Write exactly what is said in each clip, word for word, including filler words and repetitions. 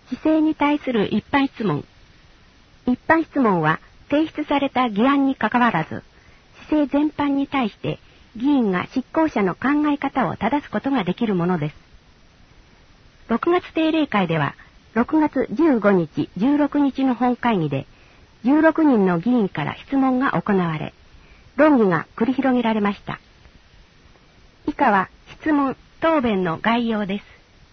市政に対する一般質問。一般質問は提出された議案にかかわらず、市政全般に対して議員が執行者の考え方を正すことができるものです。ろくがつ定例会では、ろくがつじゅうごにち、じゅうろくにちの本会議で、じゅうろくにんの議員から質問が行われ、論議が繰り広げられました。以下は質問・答弁の概要です。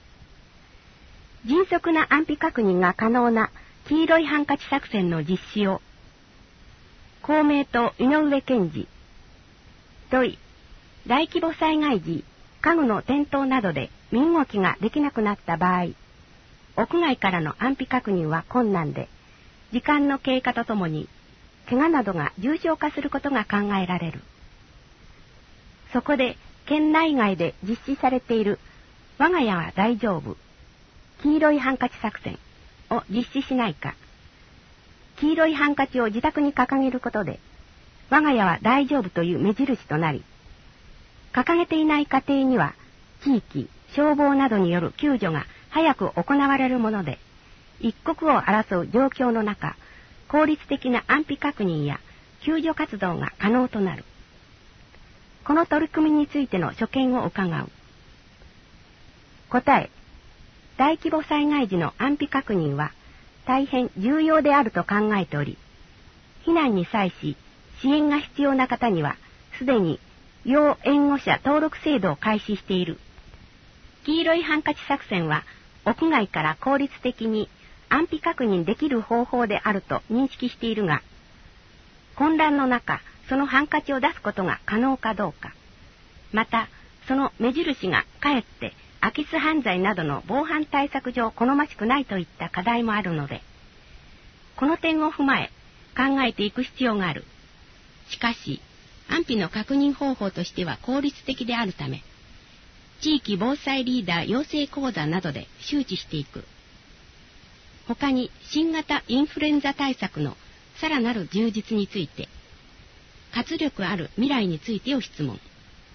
迅速な安否確認が可能な黄色いハンカチ作戦の実施を、公明党井上健二。問い、大規模災害時、家具の転倒などで身動きができなくなった場合、屋外からの安否確認は困難で、時間の経過とともに、怪我などが重症化することが考えられる。そこで、県内外で実施されている、我が家は大丈夫、黄色いハンカチ作戦を実施しないか。黄色いハンカチを自宅に掲げることで、我が家は大丈夫という目印となり、掲げていない家庭には、地域、消防などによる救助が早く行われるもので、一刻を争う状況の中、効率的な安否確認や救助活動が可能となる。この取り組みについての所見を伺う。答え、大規模災害時の安否確認は大変重要であると考えており、避難に際し支援が必要な方にはすでに要援護者登録制度を開始している。黄色いハンカチ作戦は屋外から効率的に安否確認できる方法であると認識しているが、混乱の中、そのハンカチを出すことが可能かどうか、また、その目印がかえって空き巣犯罪などの防犯対策上好ましくないといった課題もあるので、この点を踏まえ考えていく必要がある。しかし、安否の確認方法としては効率的であるため、地域防災リーダー養成講座などで周知していく。他に新型インフルエンザ対策のさらなる充実について、活力ある未来についてを質問。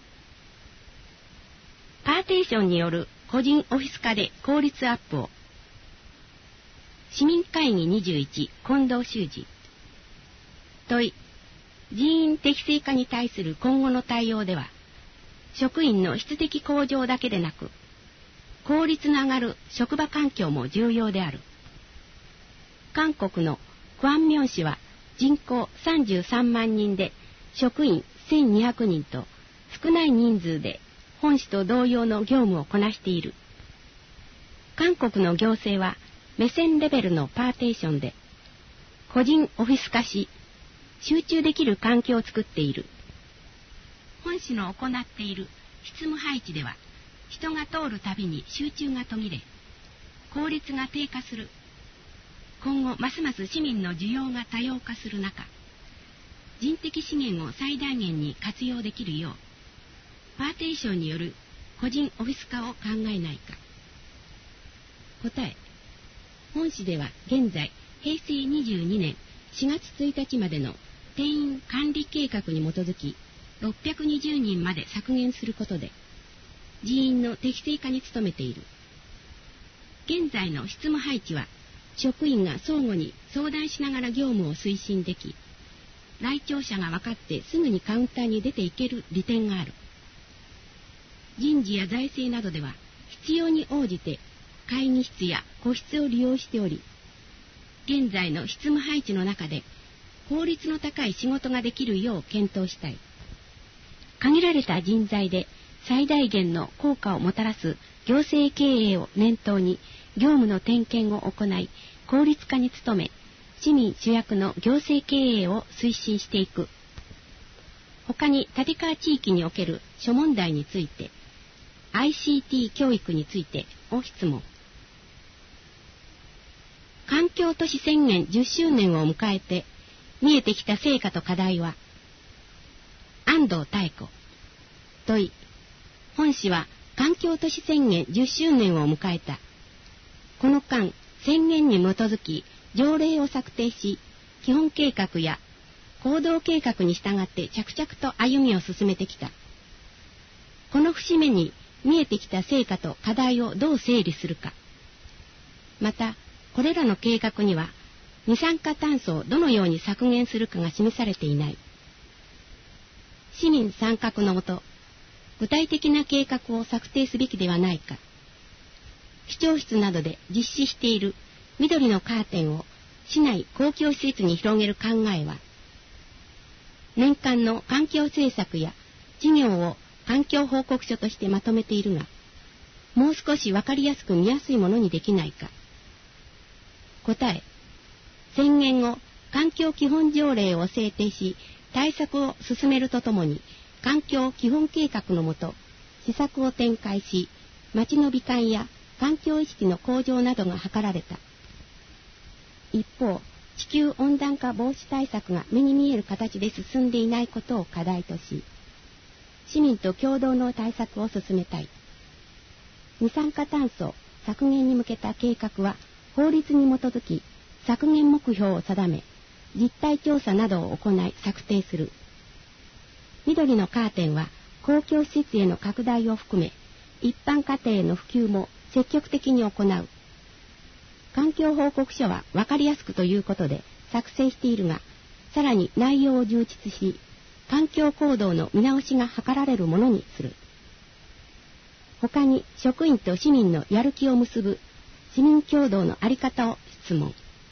パーテーションによる個人オフィス化で効率アップを。市民会議にじゅういち、近藤修二。問い、人員適正化に対する今後の対応では、職員の質的向上だけでなく、効率の上がる職場環境も重要である。韓国のクアンミョン市は人口さんじゅうさんまんにんで職員せんにひゃくにんと少ない人数で本市と同様の業務をこなしている。韓国の行政は目線レベルのパーテーションで個人オフィス化し、集中できる環境を作っている。本市の行っている執務配置では、人が通るたびに集中が途切れ、効率が低下する。今後ますます市民の需要が多様化する中、人的資源を最大限に活用できるよう、パーテーションによる個人オフィス化を考えないか。答え、本市では現在へいせいにじゅうにねんしがつついたちまでの定員管理計画に基づきろっぴゃくにじゅうにんまで削減することで人員の適正化に努めている。現在の執務配置は職員が相互に相談しながら業務を推進でき、来庁者が分かってすぐにカウンターに出ていける利点がある。人事や財政などでは必要に応じて会議室や個室を利用しており、現在の執務配置の中で効率の高い仕事ができるよう検討したい。限られた人材で最大限の効果をもたらす行政経営を念頭に業務の点検を行い、効率化に努め、市民主役の行政経営を推進していく。他に立川地域における諸問題について、アイシーティー 教育についてを質問。環境都市宣言じゅっしゅうねんを迎えて見えてきた成果と課題は。安藤妙子。問い、本市は環境都市宣言じゅっしゅうねんを迎えた。この間、宣言に基づき条例を策定し、基本計画や行動計画に従って着々と歩みを進めてきた。この節目に見えてきた成果と課題をどう整理するか。また、 これらの計画には二酸化炭素をどのように削減するかが示されていない。市民参画のもと、具体的な計画を策定すべきではないか。市長室などで実施している緑のカーテンを市内公共施設に広げる考えは、年間の環境政策や事業を環境報告書としてまとめているが、もう少しわかりやすく見やすいものにできないか。答え、宣言後、環境基本条例を制定し、対策を進めるとともに、環境基本計画のもと、施策を展開し、町の美観や環境意識の向上などが図られた。一方、地球温暖化防止対策が目に見える形で進んでいないことを課題とし、市民と共同の対策を進めたい。二酸化炭素削減に向けた計画は法律に基づき削減目標を定め、実態調査などを行い策定する。緑のカーテンは公共施設への拡大を含め、一般家庭への普及も積極的に行う。環境報告書は分かりやすくということで作成しているが、さらに内容を充実し、環境行動の見直しが図られるものにする。他に職員と市民のやる気を結ぶ市民共同の在り方を質問。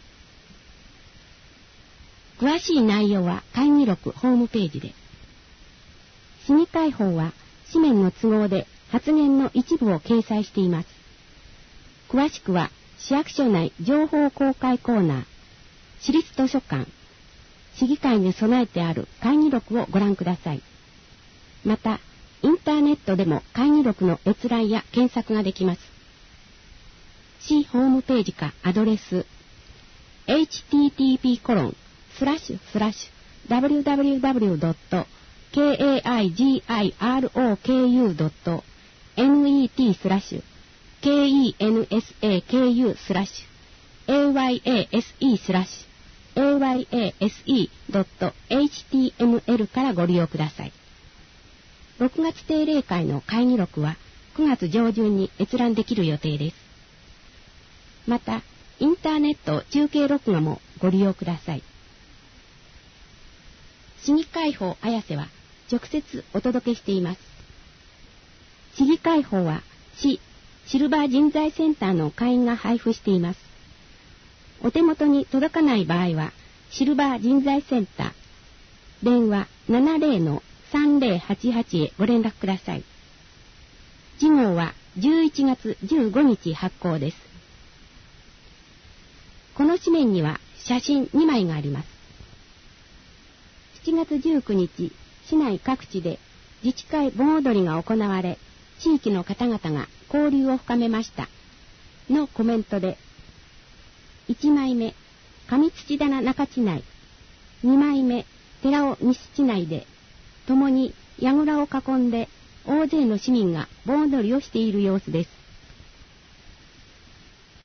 詳しい内容は会議録ホームページで。市議会法は紙面の都合で発言の一部を掲載しています。詳しくは市役所内情報公開コーナー、市立図書館、市議会に備えてある会議録をご覧ください。また、インターネットでも会議録の閲覧や検索ができます。市ホームページかアドレス エイチティーティーピーコロンスラッシュスラッシュダブリューダブリューダブリュードットケーエーアイジーアイアールオーケーユードットネットスラッシュケーイーエヌエスエーケーユースラッシュエーワイエーエスイースラッシュエーワイエーエスイードットエイチティーエムエル からご利用ください。ろくがつ定例会の会議録はくがつ上旬に閲覧できる予定です。また、インターネット中継録画もご利用ください。市議会法綾瀬は直接お届けしています。市議会法は市シルバー人材センターの会員が配布しています。お手元に届かない場合はシルバー人材センター電話 ななじゅうのさんぜろはちはち へご連絡ください。次号はじゅういちがつじゅうごにち発行です。この紙面には写真にまいがあります。しちがつじゅうくにち、市内各地で自治会盆踊りが行われ、地域の方々が交流を深めましたのコメントで、いちまいめ、上土棚中地内、にまいめ、寺尾西地内で、共に櫓を囲んで大勢の市民が盆踊りをしている様子です。